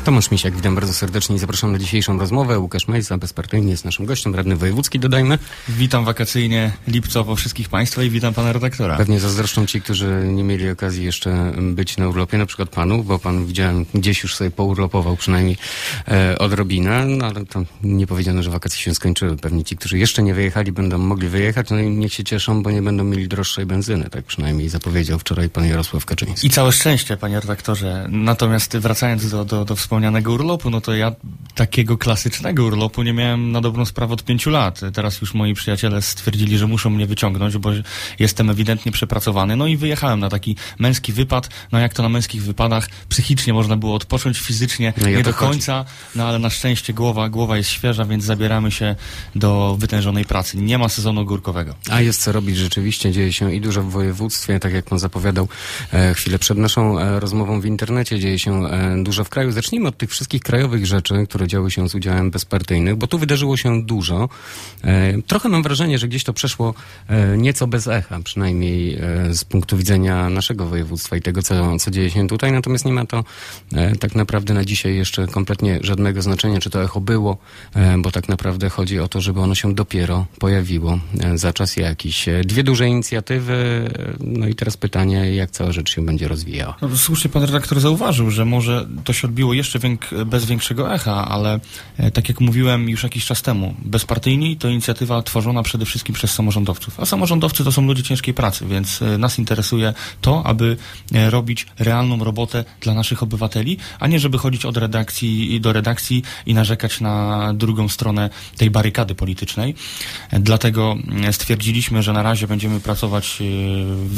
Tomasz Misiak, witam bardzo serdecznie i zapraszam na dzisiejszą rozmowę. Łukasz Mejza, bezpartyjny, jest naszym gościem, radny wojewódzki, dodajmy. Witam wakacyjnie, lipcowo wszystkich Państwa i witam Pana redaktora. Pewnie zazdroszczą ci, którzy nie mieli okazji jeszcze być na urlopie, na przykład Panu, bo Pan, widziałem, gdzieś już sobie pourlopował przynajmniej odrobinę, no ale to nie powiedziano, że wakacje się skończyły. Pewnie ci, którzy jeszcze nie wyjechali, będą mogli wyjechać, no i niech się cieszą, bo nie będą mieli droższej benzyny, tak przynajmniej zapowiedział wczoraj Pan Jarosław Kaczyński. I całe szczęście, Panie redaktorze. Natomiast wracając do wspomnianego urlopu, no to ja takiego klasycznego urlopu nie miałem na dobrą sprawę od 5 lat. Teraz już moi przyjaciele stwierdzili, że muszą mnie wyciągnąć, bo jestem ewidentnie przepracowany. No i wyjechałem na taki męski wypad. No jak to na męskich wypadach, psychicznie można było odpocząć, fizycznie no nie do końca, no ale na szczęście głowa jest świeża, więc zabieramy się do wytężonej pracy. Nie ma sezonu górkowego. A jest co robić rzeczywiście, dzieje się i dużo w województwie, tak jak Pan zapowiadał chwilę przed naszą rozmową w internecie, dzieje się dużo w kraju. Zacznijmy od tych wszystkich krajowych rzeczy, które działy się z udziałem bezpartyjnych, bo tu wydarzyło się dużo. Trochę mam wrażenie, że gdzieś to przeszło nieco bez echa, przynajmniej z punktu widzenia naszego województwa i tego, co dzieje się tutaj. Natomiast nie ma to tak naprawdę na dzisiaj jeszcze kompletnie żadnego znaczenia, czy to echo było, bo tak naprawdę chodzi o to, żeby ono się dopiero pojawiło za czas jakiś. 2 duże inicjatywy, no i teraz pytanie, jak cała rzecz się będzie rozwijała. No, słusznie Pan redaktor zauważył, że może to się odbiło jeszcze bez większego echa, ale tak jak mówiłem już jakiś czas temu, bezpartyjni to inicjatywa tworzona przede wszystkim przez samorządowców. A samorządowcy to są ludzie ciężkiej pracy, więc nas interesuje to, aby robić realną robotę dla naszych obywateli, a nie żeby chodzić od redakcji do redakcji i narzekać na drugą stronę tej barykady politycznej. Dlatego stwierdziliśmy, że na razie będziemy pracować w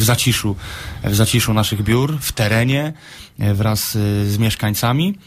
zaciszu naszych biur, w terenie, wraz z mieszkańcami,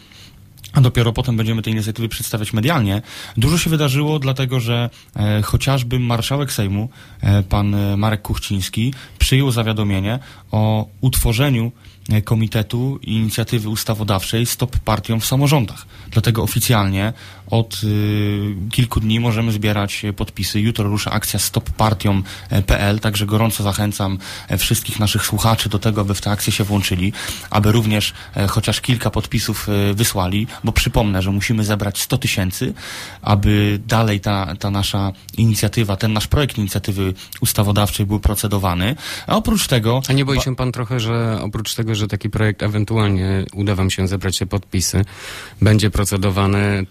a dopiero potem będziemy te inicjatywy przedstawiać medialnie. Dużo się wydarzyło, dlatego że chociażby marszałek Sejmu, pan Marek Kuchciński, przyjął zawiadomienie o utworzeniu Komitetu Inicjatywy Ustawodawczej Stop Partiom w Samorządach. Dlatego oficjalnie od kilku dni możemy zbierać podpisy. Jutro rusza akcja stoppartiom.pl, także gorąco zachęcam wszystkich naszych słuchaczy do tego, aby w tę akcję się włączyli, aby również chociaż kilka podpisów wysłali, bo przypomnę, że musimy zebrać 100 000, aby dalej ta nasza inicjatywa, ten nasz projekt inicjatywy ustawodawczej był procedowany. A oprócz tego... A nie boi się Pan trochę, że oprócz tego, że taki projekt ewentualnie uda Wam się zebrać te podpisy, będzie procedowany,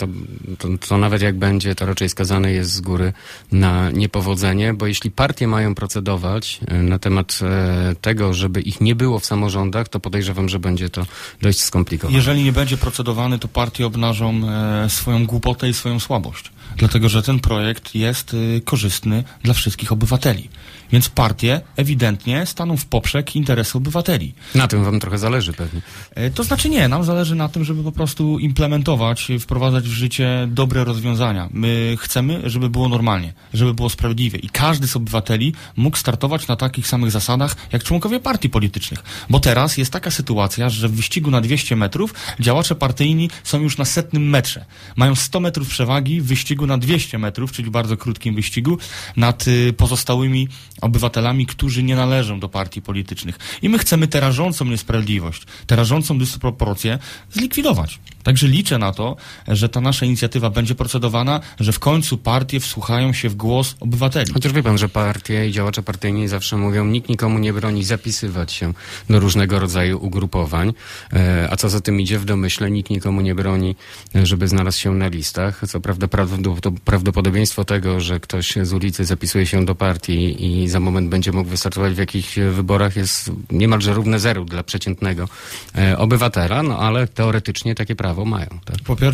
to nawet jak będzie, to raczej skazane jest z góry na niepowodzenie, bo jeśli partie mają procedować na temat tego, żeby ich nie było w samorządach, to podejrzewam, że będzie to dość skomplikowane. Jeżeli nie będzie procedowany, to partie obnażą swoją głupotę i swoją słabość. Dlatego, że ten projekt jest korzystny dla wszystkich obywateli. Więc partie ewidentnie staną w poprzek interesu obywateli. Na tym Wam trochę zależy pewnie. To znaczy nie, nam zależy na tym, żeby po prostu implementować, wprowadzać w życie dobre rozwiązania. My chcemy, żeby było normalnie, żeby było sprawiedliwie i każdy z obywateli mógł startować na takich samych zasadach, jak członkowie partii politycznych. Bo teraz jest taka sytuacja, że w wyścigu na 200 metrów działacze partyjni są już na 100 metrze. Mają 100 metrów przewagi w wyścigu na 200 metrów, czyli bardzo krótkim wyścigu, nad pozostałymi obywatelami, którzy nie należą do partii politycznych. I my chcemy tę rażącą niesprawiedliwość, tę rażącą dysproporcję zlikwidować. Także liczę na to, że ta nasza inicjatywa będzie procedowana, że w końcu partie wsłuchają się w głos obywateli. Chociaż wie Pan, że partie i działacze partyjni zawsze mówią, nikt nikomu nie broni zapisywać się do różnego rodzaju ugrupowań, a co za tym idzie w domyśle, nikt nikomu nie broni, żeby znalazł się na listach. Co prawda prawdopodobieństwo tego, że ktoś z ulicy zapisuje się do partii i za moment będzie mógł wystartować w jakichś wyborach, jest niemalże równe zeru dla przeciętnego obywatela, no ale teoretycznie takie prawo mają. Tak?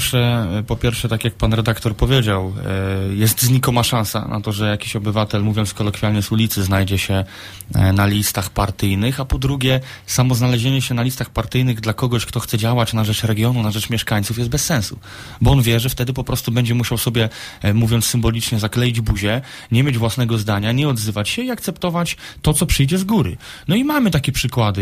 Po pierwsze, tak jak pan redaktor powiedział, jest znikoma szansa na to, że jakiś obywatel, mówiąc kolokwialnie z ulicy, znajdzie się na listach partyjnych, a po drugie, samo znalezienie się na listach partyjnych dla kogoś, kto chce działać na rzecz regionu, na rzecz mieszkańców, jest bez sensu. Bo on wie, że wtedy po prostu będzie musiał sobie, mówiąc symbolicznie, zakleić buzię, nie mieć własnego zdania, nie odzywać się i akceptować to, co przyjdzie z góry. No i mamy takie przykłady,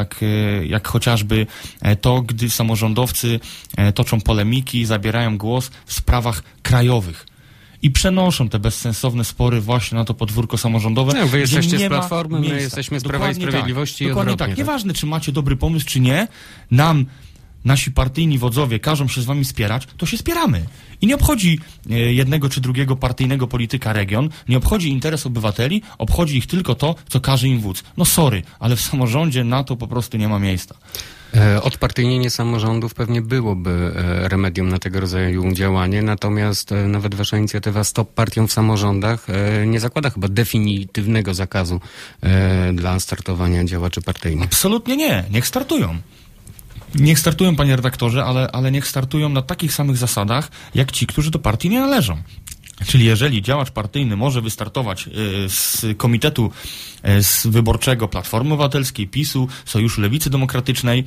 jak chociażby to, gdy samorządowcy toczą polemiki, zabierają głos w sprawach krajowych. I przenoszą te bezsensowne spory właśnie na to podwórko samorządowe. No, wy jesteście z Platformy, my jesteśmy z Prawa i Sprawiedliwości. Dokładnie tak. Nieważne, czy macie dobry pomysł, czy nie, nam nasi partyjni wodzowie każą się z wami spierać, to się spieramy. I nie obchodzi jednego czy drugiego partyjnego polityka region, nie obchodzi interes obywateli, obchodzi ich tylko to, co każe im wódz. No sorry, ale w samorządzie na to po prostu nie ma miejsca. Odpartyjnienie samorządów pewnie byłoby remedium na tego rodzaju działanie, natomiast nawet wasza inicjatywa Stop Partiom w samorządach nie zakłada chyba definitywnego zakazu dla startowania działaczy partyjnych. Absolutnie nie. Niech startują. Niech startują, panie redaktorze, ale niech startują na takich samych zasadach, jak ci, którzy do partii nie należą. Czyli jeżeli działacz partyjny może wystartować z komitetu wyborczego Platformy Obywatelskiej, PiS-u, Sojuszu Lewicy Demokratycznej,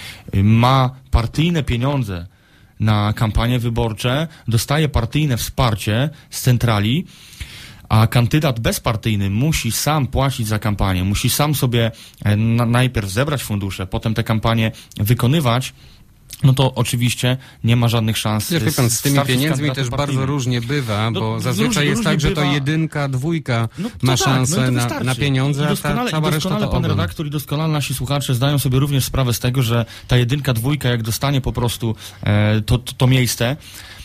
ma partyjne pieniądze na kampanie wyborcze, dostaje partyjne wsparcie z centrali, a kandydat bezpartyjny musi sam płacić za kampanię, musi sam sobie najpierw zebrać fundusze, potem te kampanie wykonywać, no to oczywiście nie ma żadnych szans. Wie pan, z tymi pieniędzmi też bardzo różnie bywa, bo zazwyczaj jest tak, że to 1, 2 ma szansę na pieniądze, a ta cała reszta to pan redaktor i doskonale nasi słuchacze zdają sobie również sprawę z tego, że ta 1, 2 jak dostanie po prostu to miejsce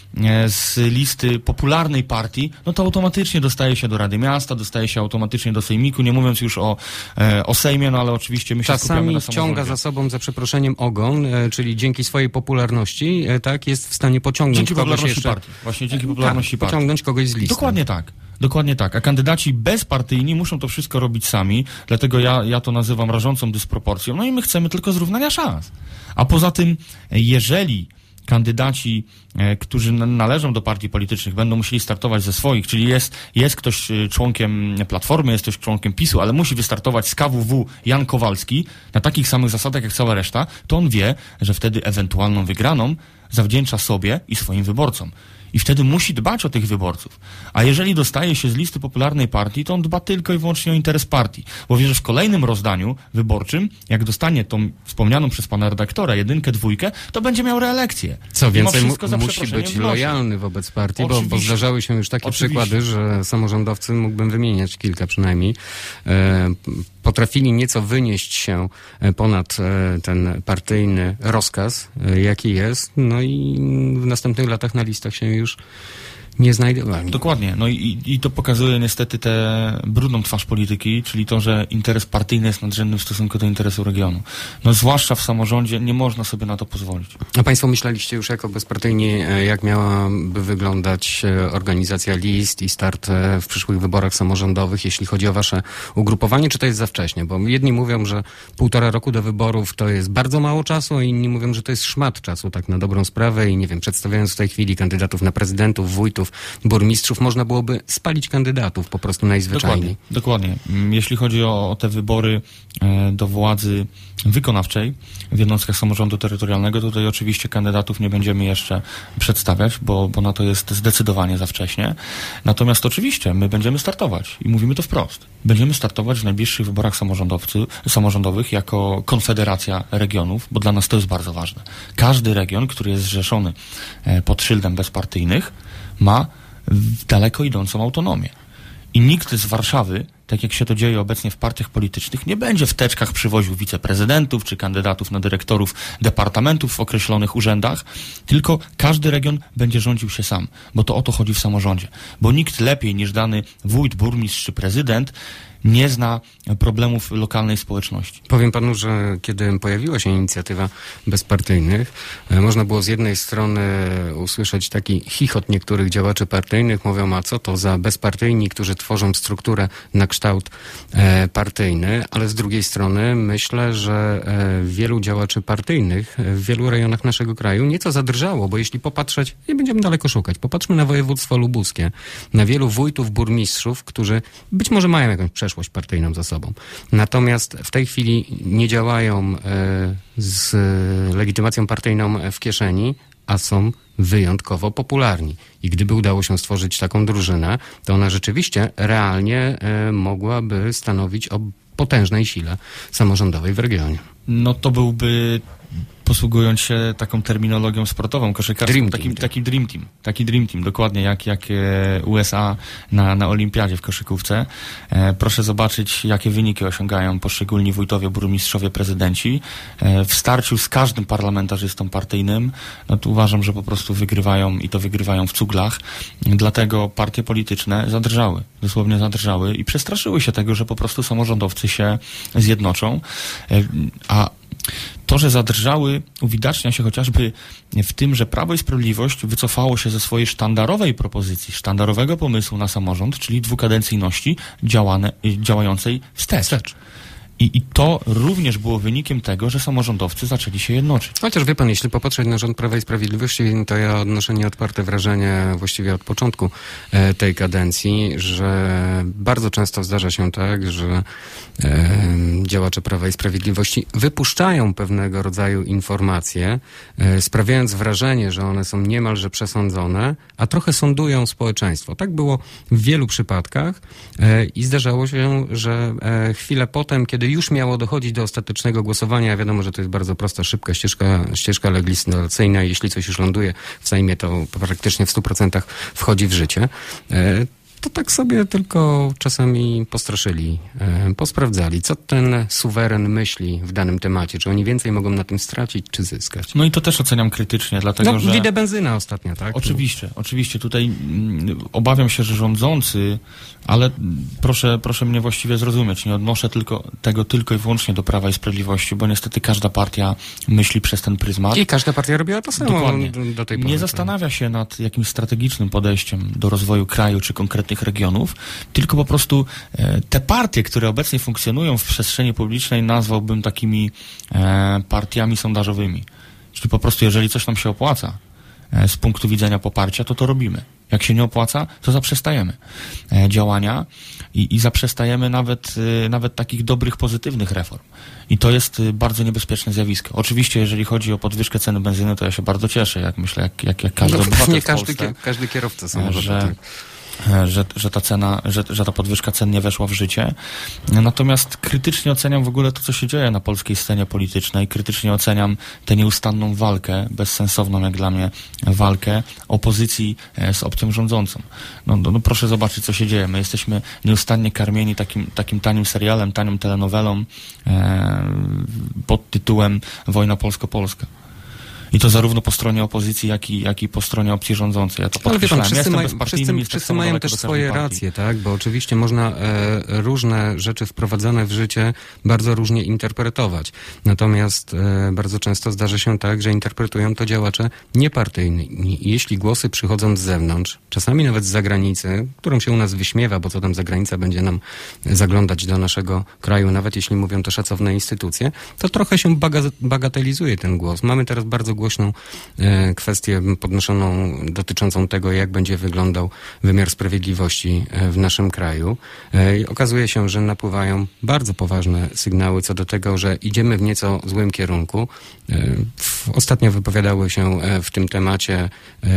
z listy popularnej partii, no to automatycznie dostaje się do Rady Miasta, dostaje się automatycznie do Sejmiku, nie mówiąc już o Sejmie, no ale oczywiście my się skupiamy na samorządzie. Czasami ciąga za sobą, za przeproszeniem, ogon, czyli dzięki swojej popularności, tak, jest w stanie pociągnąć kogoś jeszcze. Partii. Właśnie dzięki popularności partii. Pociągnąć kogoś z listy. Dokładnie tak. Dokładnie tak. A kandydaci bezpartyjni muszą to wszystko robić sami, dlatego ja to nazywam rażącą dysproporcją. No i my chcemy tylko zrównania szans. A poza tym, jeżeli kandydaci, którzy należą do partii politycznych, będą musieli startować ze swoich, czyli jest ktoś członkiem Platformy, jest ktoś członkiem PiS-u, ale musi wystartować z KWW Jan Kowalski na takich samych zasadach jak cała reszta, to on wie, że wtedy ewentualną wygraną zawdzięcza sobie i swoim wyborcom. I wtedy musi dbać o tych wyborców. A jeżeli dostaje się z listy popularnej partii, to on dba tylko i wyłącznie o interes partii. Bo wie, że w kolejnym rozdaniu wyborczym, jak dostanie tą wspomnianą przez pana redaktora 1, 2, to będzie miał reelekcję. Co więcej, musi być lojalny wobec partii, bo zdarzały się już takie przykłady, że samorządowcy, mógłbym wymieniać kilka przynajmniej, potrafili nieco wynieść się ponad ten partyjny rozkaz, jaki jest, no i w następnych latach na listach się już nie znajdowali. Dokładnie. No i to pokazuje niestety tę brudną twarz polityki, czyli to, że interes partyjny jest nadrzędny w stosunku do interesu regionu. No zwłaszcza w samorządzie nie można sobie na to pozwolić. A państwo myśleliście już jako bezpartyjni, jak miałaby wyglądać organizacja list i start w przyszłych wyborach samorządowych, jeśli chodzi o wasze ugrupowanie, czy to jest za wcześnie? Bo jedni mówią, że 1,5 roku do wyborów to jest bardzo mało czasu, a inni mówią, że to jest szmat czasu, tak na dobrą sprawę i nie wiem, przedstawiając w tej chwili kandydatów na prezydentów, wójtów, burmistrzów, można byłoby spalić kandydatów po prostu najzwyczajniej. Dokładnie. Jeśli chodzi o te wybory do władzy wykonawczej w jednostkach samorządu terytorialnego, tutaj oczywiście kandydatów nie będziemy jeszcze przedstawiać, bo na to jest zdecydowanie za wcześnie. Natomiast oczywiście my będziemy startować i mówimy to wprost. Będziemy startować w najbliższych wyborach samorządowych jako Konfederacja Regionów, bo dla nas to jest bardzo ważne. Każdy region, który jest zrzeszony pod szyldem bezpartyjnych, ma daleko idącą autonomię. I nikt z Warszawy, tak jak się to dzieje obecnie w partiach politycznych, nie będzie w teczkach przywoził wiceprezydentów czy kandydatów na dyrektorów departamentów w określonych urzędach, tylko każdy region będzie rządził się sam, bo to o to chodzi w samorządzie. Bo nikt lepiej niż dany wójt, burmistrz czy prezydent nie zna problemów lokalnej społeczności. Powiem panu, że kiedy pojawiła się inicjatywa bezpartyjnych, można było z jednej strony usłyszeć taki chichot niektórych działaczy partyjnych, mówią, a co to za bezpartyjni, którzy tworzą strukturę na kształt partyjny, ale z drugiej strony myślę, że wielu działaczy partyjnych w wielu rejonach naszego kraju nieco zadrżało, bo jeśli popatrzeć, nie będziemy daleko szukać, popatrzmy na województwo lubuskie, na wielu wójtów, burmistrzów, którzy być może mają jakąś przeszłość partyjną za sobą. Natomiast w tej chwili nie działają z legitymacją partyjną w kieszeni, a są wyjątkowo popularni. I gdyby udało się stworzyć taką drużynę, to ona rzeczywiście realnie mogłaby stanowić o potężnej sile samorządowej w regionie. No to byłby posługując się taką terminologią sportową, koszykarską, taki Dream Team, dokładnie jak USA na olimpiadzie w koszykówce. Proszę zobaczyć, jakie wyniki osiągają poszczególni wójtowie, burmistrzowie, prezydenci. W starciu z każdym parlamentarzystą partyjnym, no to uważam, że po prostu wygrywają i to wygrywają w cuglach. Dlatego partie polityczne zadrżały, dosłownie zadrżały i przestraszyły się tego, że po prostu samorządowcy się zjednoczą, a to, że zadrżały, uwidacznia się chociażby w tym, że Prawo i Sprawiedliwość wycofało się ze swojej sztandarowej propozycji, sztandarowego pomysłu na samorząd, czyli dwukadencyjności działającej wstecz. I to również było wynikiem tego, że samorządowcy zaczęli się jednoczyć. Chociaż wie pan, jeśli popatrzeć na rząd Prawa i Sprawiedliwości, to ja odnoszę nieodparte wrażenie właściwie od początku tej kadencji, że bardzo często zdarza się tak, że działacze Prawa i Sprawiedliwości wypuszczają pewnego rodzaju informacje, sprawiając wrażenie, że one są niemalże przesądzone, a trochę sądują społeczeństwo. Tak było w wielu przypadkach i zdarzało się, że chwilę potem, kiedy już miało dochodzić do ostatecznego głosowania, wiadomo, że to jest bardzo prosta, szybka ścieżka legislacyjna, jeśli coś już ląduje w Sejmie, to praktycznie w 100% wchodzi w życie. To tak sobie tylko czasami postraszyli, posprawdzali, co ten suweren myśli w danym temacie, czy oni więcej mogą na tym stracić, czy zyskać. No i to też oceniam krytycznie, dlatego że... Widzę benzyna ostatnio, tak? Oczywiście. Tutaj obawiam się, że rządzący, ale proszę mnie właściwie zrozumieć, nie odnoszę tego tylko i wyłącznie do Prawa i Sprawiedliwości, bo niestety każda partia myśli przez ten pryzmat. I każda partia robiła to samo. Dokładnie. Do tej pory. Nie zastanawia się nad jakimś strategicznym podejściem do rozwoju kraju czy konkretnych regionów, tylko po prostu te partie, które obecnie funkcjonują w przestrzeni publicznej, nazwałbym takimi partiami sondażowymi. Czyli po prostu jeżeli coś nam się opłaca z punktu widzenia poparcia, to robimy. Jak się nie opłaca, to zaprzestajemy działania i zaprzestajemy nawet takich dobrych, pozytywnych reform. I to jest bardzo niebezpieczne zjawisko. Oczywiście, jeżeli chodzi o podwyżkę ceny benzyny, to ja się bardzo cieszę, jak myślę, jak każdy obywatel w Polsce, każdy kierowca samochodowy. Że ta podwyżka cen nie weszła w życie. Natomiast krytycznie oceniam w ogóle to, co się dzieje na polskiej scenie politycznej. Krytycznie oceniam tę nieustanną walkę, bezsensowną jak dla mnie walkę opozycji z opcją rządzącą. No proszę zobaczyć, co się dzieje. My jesteśmy nieustannie karmieni takim tanim serialem, tanią telenowelą pod tytułem Wojna polsko-polska. I to zarówno po stronie opozycji, jak i po stronie opcji rządzącej. Ja to podkreślałem. Wszyscy mają też swoje racje, tak? Bo oczywiście można różne rzeczy wprowadzane w życie bardzo różnie interpretować. Natomiast bardzo często zdarza się tak, że interpretują to działacze niepartyjni. Jeśli głosy przychodzą z zewnątrz, czasami nawet z zagranicy, którą się u nas wyśmiewa, bo co tam zagranica będzie nam zaglądać do naszego kraju, nawet jeśli mówią to szacowne instytucje, to trochę się bagatelizuje ten głos. Mamy teraz bardzo głośną kwestię podnoszoną dotyczącą tego, jak będzie wyglądał wymiar sprawiedliwości w naszym kraju. Okazuje się, że napływają bardzo poważne sygnały co do tego, że idziemy w nieco złym kierunku. Ostatnio wypowiadały się w tym temacie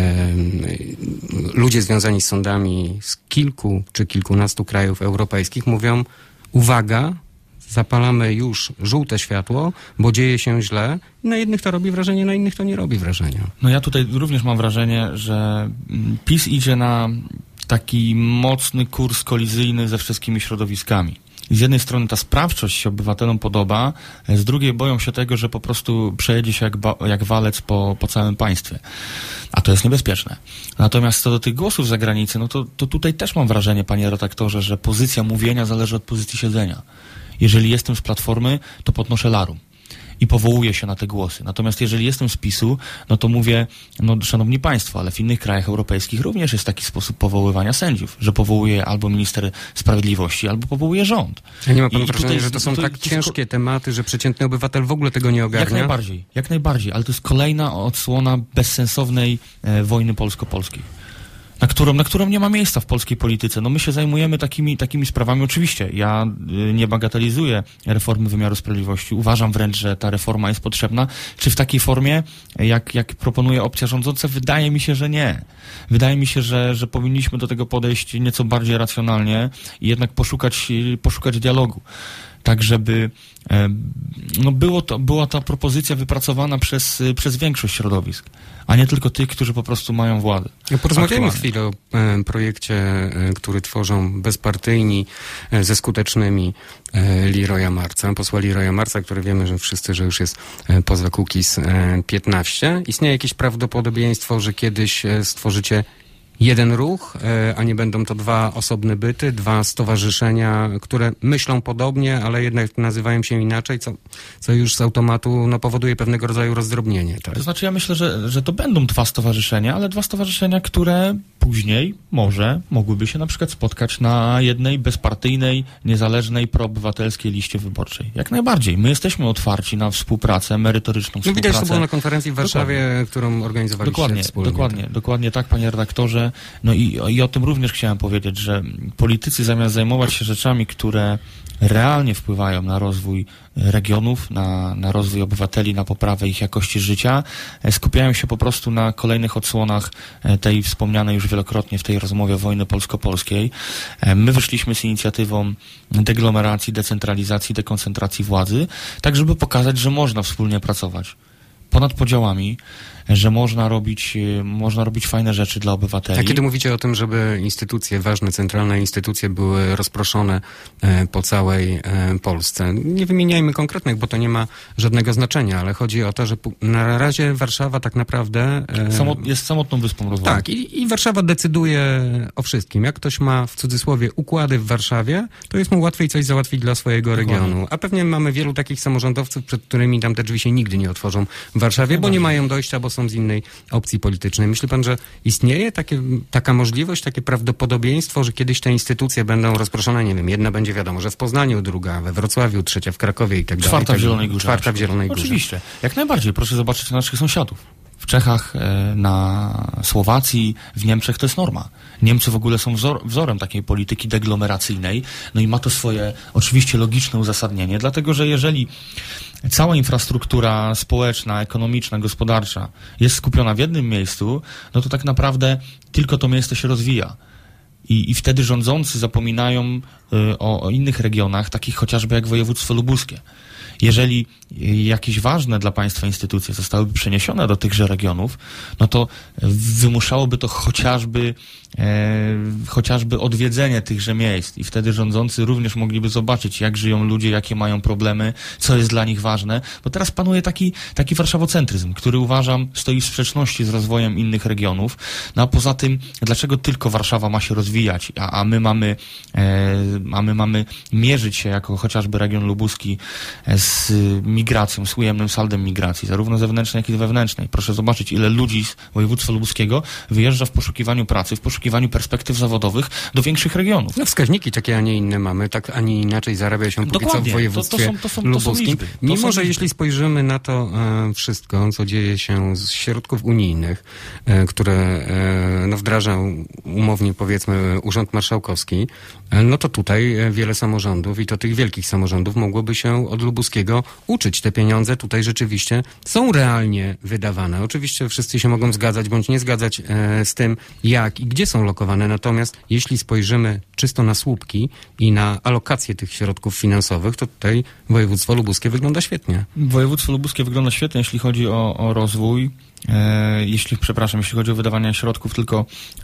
ludzie związani z sądami z kilku czy kilkunastu krajów europejskich. Mówią, uwaga, zapalamy już żółte światło, bo dzieje się źle. Na jednych to robi wrażenie, na innych to nie robi wrażenia. No ja tutaj również mam wrażenie, że PiS idzie na taki mocny kurs kolizyjny ze wszystkimi środowiskami. Z jednej strony ta sprawczość się obywatelom podoba, z drugiej boją się tego, że po prostu przejedzie się jak walec po całym państwie. A to jest niebezpieczne. Natomiast co do tych głosów z zagranicy, no to tutaj też mam wrażenie, panie redaktorze, że pozycja mówienia zależy od pozycji siedzenia. Jeżeli jestem z Platformy, to podnoszę larum i powołuję się na te głosy. Natomiast jeżeli jestem z PiS-u, no to mówię, no szanowni państwo, ale w innych krajach europejskich również jest taki sposób powoływania sędziów, że powołuje albo minister sprawiedliwości, albo powołuje rząd. A nie ma pan wrażenia, że to są tak ciężkie tematy, że przeciętny obywatel w ogóle tego nie ogarnia? Jak najbardziej, ale to jest kolejna odsłona bezsensownej wojny polsko-polskiej. Na którą nie ma miejsca w polskiej polityce. No my się zajmujemy takimi sprawami. Oczywiście, ja nie bagatelizuję reformy wymiaru sprawiedliwości. Uważam wręcz, że ta reforma jest potrzebna. Czy w takiej formie, jak proponuje opcja rządząca? Wydaje mi się, że nie. Wydaje mi się, że powinniśmy do tego podejść nieco bardziej racjonalnie i jednak poszukać dialogu. tak żeby była ta propozycja wypracowana przez większość środowisk, a nie tylko tych, którzy po prostu mają władzę. Porozmawiajmy chwilę o projekcie, który tworzą bezpartyjni, ze skutecznymi Leroya Marca, posła Leroya Marca, który wiemy, że wszyscy, że już jest poza Kukiz 15. Istnieje jakieś prawdopodobieństwo, że kiedyś stworzycie jeden ruch, a nie będą to dwa osobne byty, dwa stowarzyszenia, które myślą podobnie, ale jednak nazywają się inaczej, co już z automatu powoduje pewnego rodzaju rozdrobnienie. Tak? To znaczy ja myślę, że to będą dwa stowarzyszenia, ale dwa stowarzyszenia, które później mogłyby się na przykład spotkać na jednej bezpartyjnej, niezależnej, proobywatelskiej liście wyborczej. Jak najbardziej. My jesteśmy otwarci na współpracę, merytoryczną współpracę. Widać to było na konferencji w Warszawie, którą organizowaliście wspólnie. Dokładnie tak, panie redaktorze. No i o tym również chciałem powiedzieć, że politycy zamiast zajmować się rzeczami, które realnie wpływają na rozwój regionów, na rozwój obywateli, na poprawę ich jakości życia, skupiają się po prostu na kolejnych odsłonach tej wspomnianej już wielokrotnie w tej rozmowie wojny polsko-polskiej. My wyszliśmy z inicjatywą deglomeracji, decentralizacji, dekoncentracji władzy, tak żeby pokazać, że można wspólnie pracować ponad podziałami, że można robić fajne rzeczy dla obywateli. A kiedy mówicie o tym, żeby instytucje, ważne centralne instytucje były rozproszone po całej Polsce, nie wymieniajmy konkretnych, bo to nie ma żadnego znaczenia, ale chodzi o to, że na razie Warszawa tak naprawdę jest samotną wyspą rozwoju. Tak, i Warszawa decyduje o wszystkim. Jak ktoś ma w cudzysłowie układy w Warszawie, to jest mu łatwiej coś załatwić dla swojego regionu. A pewnie mamy wielu takich samorządowców, przed którymi tam te drzwi się nigdy nie otworzą w Warszawie, bo nie mają dojścia, bo są z innej opcji politycznej. Myśli pan, że istnieje taka możliwość, takie prawdopodobieństwo, że kiedyś te instytucje będą rozproszone, nie wiem, jedna będzie wiadomo, że w Poznaniu, druga we Wrocławiu, trzecia w Krakowie i tak dalej. Czwarta w Zielonej Górze. Czwarta w Zielonej Górze. Oczywiście. Jak najbardziej. Proszę zobaczyć na naszych sąsiadów. W Czechach, na Słowacji, w Niemczech to jest norma. Niemcy w ogóle są wzorem takiej polityki deglomeracyjnej, no i ma to swoje oczywiście logiczne uzasadnienie, dlatego że jeżeli cała infrastruktura społeczna, ekonomiczna, gospodarcza jest skupiona w jednym miejscu, no to tak naprawdę tylko to miejsce się rozwija. I wtedy rządzący zapominają o innych regionach, takich chociażby jak województwo lubuskie. Jeżeli jakieś ważne dla państwa instytucje zostałyby przeniesione do tychże regionów, no to wymuszałoby to chociażby odwiedzenie tychże miejsc i wtedy rządzący również mogliby zobaczyć, jak żyją ludzie, jakie mają problemy, co jest dla nich ważne, bo teraz panuje taki warszawocentryzm, który uważam stoi w sprzeczności z rozwojem innych regionów, no a poza tym, dlaczego tylko Warszawa ma się rozwijać, a my mamy mierzyć się jako chociażby region lubuski z migracją, z ujemnym saldem migracji, zarówno zewnętrznej, jak i wewnętrznej. Proszę zobaczyć, ile ludzi z województwa lubuskiego wyjeżdża w poszukiwaniu pracy, w poszukiwaniu perspektyw zawodowych do większych regionów. No wskaźniki takie, a nie inne mamy, tak, a nie inaczej zarabia się póki co w województwie lubuskim. Mimo, że jeśli spojrzymy na to wszystko, co dzieje się z środków unijnych, które wdraża umownie powiedzmy Urząd Marszałkowski, no to tutaj wiele samorządów i to tych wielkich samorządów mogłoby się od lubuskiego uczyć. Te pieniądze tutaj rzeczywiście są realnie wydawane. Oczywiście wszyscy się mogą zgadzać bądź nie zgadzać z tym, jak i gdzie są lokowane. Natomiast jeśli spojrzymy czysto na słupki i na alokację tych środków finansowych, to tutaj województwo lubuskie wygląda świetnie. Województwo lubuskie wygląda świetnie, jeśli chodzi o rozwój. Jeśli chodzi o wydawanie środków, tylko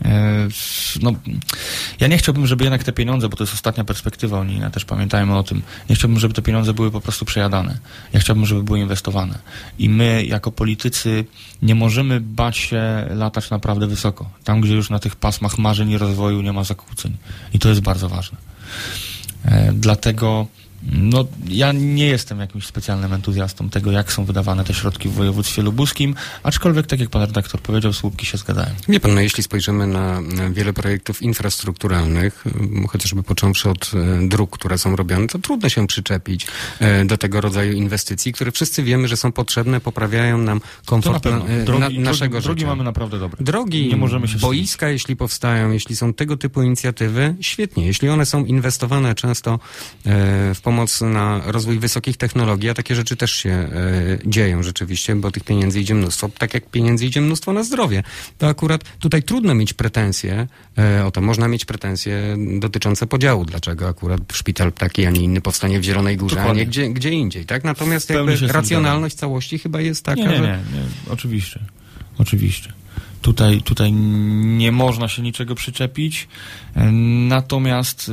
ja nie chciałbym, żeby jednak te pieniądze, bo to jest ostatnia perspektywa unijna, też pamiętajmy o tym, nie chciałbym, żeby te pieniądze były po prostu przejadane. Ja chciałbym, żeby były inwestowane. I my, jako politycy, nie możemy bać się latać naprawdę wysoko. Tam, gdzie już na tych pasmach marzeń i rozwoju nie ma zakłóceń. I to jest bardzo ważne. Dlatego ja nie jestem jakimś specjalnym entuzjastą tego, jak są wydawane te środki w województwie lubuskim, aczkolwiek, tak jak pan redaktor powiedział, słupki się zgadzają. Wie pan, jeśli spojrzymy na wiele projektów infrastrukturalnych, chociażby począwszy od dróg, które są robione, to trudno się przyczepić do tego rodzaju inwestycji, które wszyscy wiemy, że są potrzebne, poprawiają nam komfort naszego życia. Drogi mamy naprawdę dobre. Drogi, nie możemy się boiska, jeśli powstają, jeśli są tego typu inicjatywy, świetnie. Jeśli one są inwestowane często w pomoc pomoc na rozwój wysokich technologii, a takie rzeczy też się dzieją rzeczywiście, bo tych pieniędzy idzie mnóstwo. Tak jak pieniędzy idzie mnóstwo na zdrowie. To akurat tutaj trudno mieć pretensje, można mieć pretensje dotyczące podziału. Dlaczego akurat szpital taki, a nie inny powstanie w Zielonej Górze, Dokładnie. a nie gdzie indziej, tak? Natomiast jakby racjonalność całości chyba jest taka, Nie, oczywiście. Tutaj nie można się niczego przyczepić, natomiast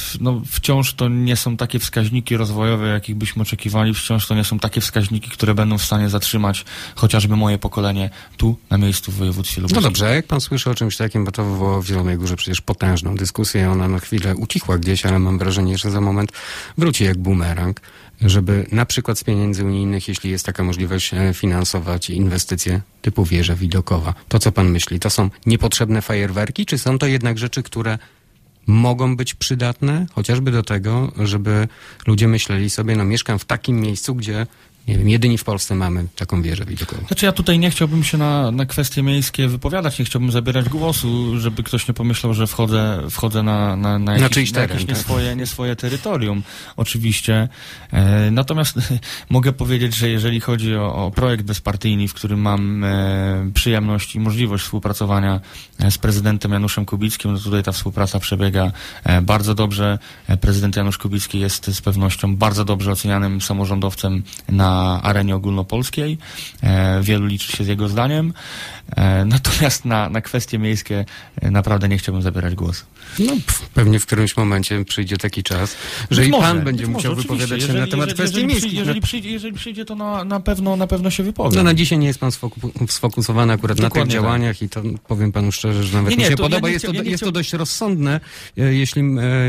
wciąż to nie są takie wskaźniki rozwojowe, jakich byśmy oczekiwali, wciąż to nie są takie wskaźniki, które będą w stanie zatrzymać chociażby moje pokolenie tu, na miejscu w województwie lubuskim. No dobrze, a jak pan słyszy o czymś takim, bo to wywołało w Zielonej Górze przecież potężną dyskusję, ona na chwilę ucichła gdzieś, ale mam wrażenie, że za moment wróci jak bumerang, żeby na przykład z pieniędzy unijnych, jeśli jest taka możliwość, finansować inwestycje typu wieża widokowa. To co pan myśli? To są niepotrzebne fajerwerki, czy są to jednak rzeczy, które mogą być przydatne, chociażby do tego, żeby ludzie myśleli sobie, no mieszkam w takim miejscu, gdzie nie wiem, jedyni w Polsce mamy taką wieżę widokową. Znaczy ja tutaj nie chciałbym się na kwestie miejskie wypowiadać, nie chciałbym zabierać głosu, żeby ktoś nie pomyślał, że wchodzę na jakieś nie swoje terytorium, oczywiście. Natomiast mogę powiedzieć, że jeżeli chodzi o projekt bezpartyjny, w którym mam przyjemność i możliwość współpracowania z prezydentem Januszem Kubickim, no tutaj ta współpraca przebiega bardzo dobrze. Prezydent Janusz Kubicki jest z pewnością bardzo dobrze ocenianym samorządowcem na arenie ogólnopolskiej. Wielu liczy się z jego zdaniem. Natomiast na kwestie miejskie naprawdę nie chciałbym zabierać głosu. No, pewnie w którymś momencie przyjdzie taki czas, że i pan będzie musiał wypowiadać się na temat kwestii miejskich. Jeżeli przyjdzie, to na pewno się wypowie. No na dzisiaj nie jest pan sfokusowany akurat na tych działaniach i to powiem panu szczerze, że nawet mi się podoba. Jest to dość rozsądne, jeśli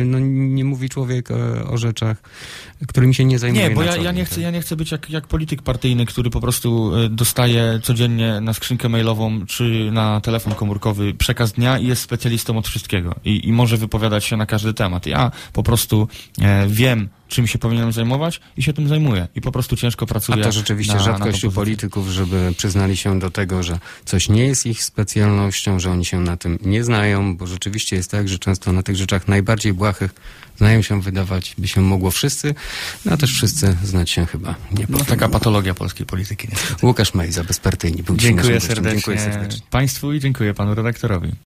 nie mówi człowiek o rzeczach, którymi się nie zajmuje. Nie, bo ja nie chcę być jak polityk partyjny, który po prostu dostaje codziennie na skrzynkę mailową czy na telefon komórkowy przekaz dnia i jest specjalistą od wszystkiego i może wypowiadać się na każdy temat. Ja po prostu wiem, czym się powinienem zajmować i się tym zajmuję. I po prostu ciężko pracuję. A to rzeczywiście rzadkość u polityków, żeby przyznali się do tego, że coś nie jest ich specjalnością, że oni się na tym nie znają, bo rzeczywiście jest tak, że często na tych rzeczach najbardziej błahych znają się wydawać, by się mogło wszyscy, no a też wszyscy znać się chyba nie potrafią. Taka patologia polskiej polityki. Niestety. Łukasz Mejza, bezpartyjny. Był Dziękuję serdecznie Państwu i dziękuję panu redaktorowi.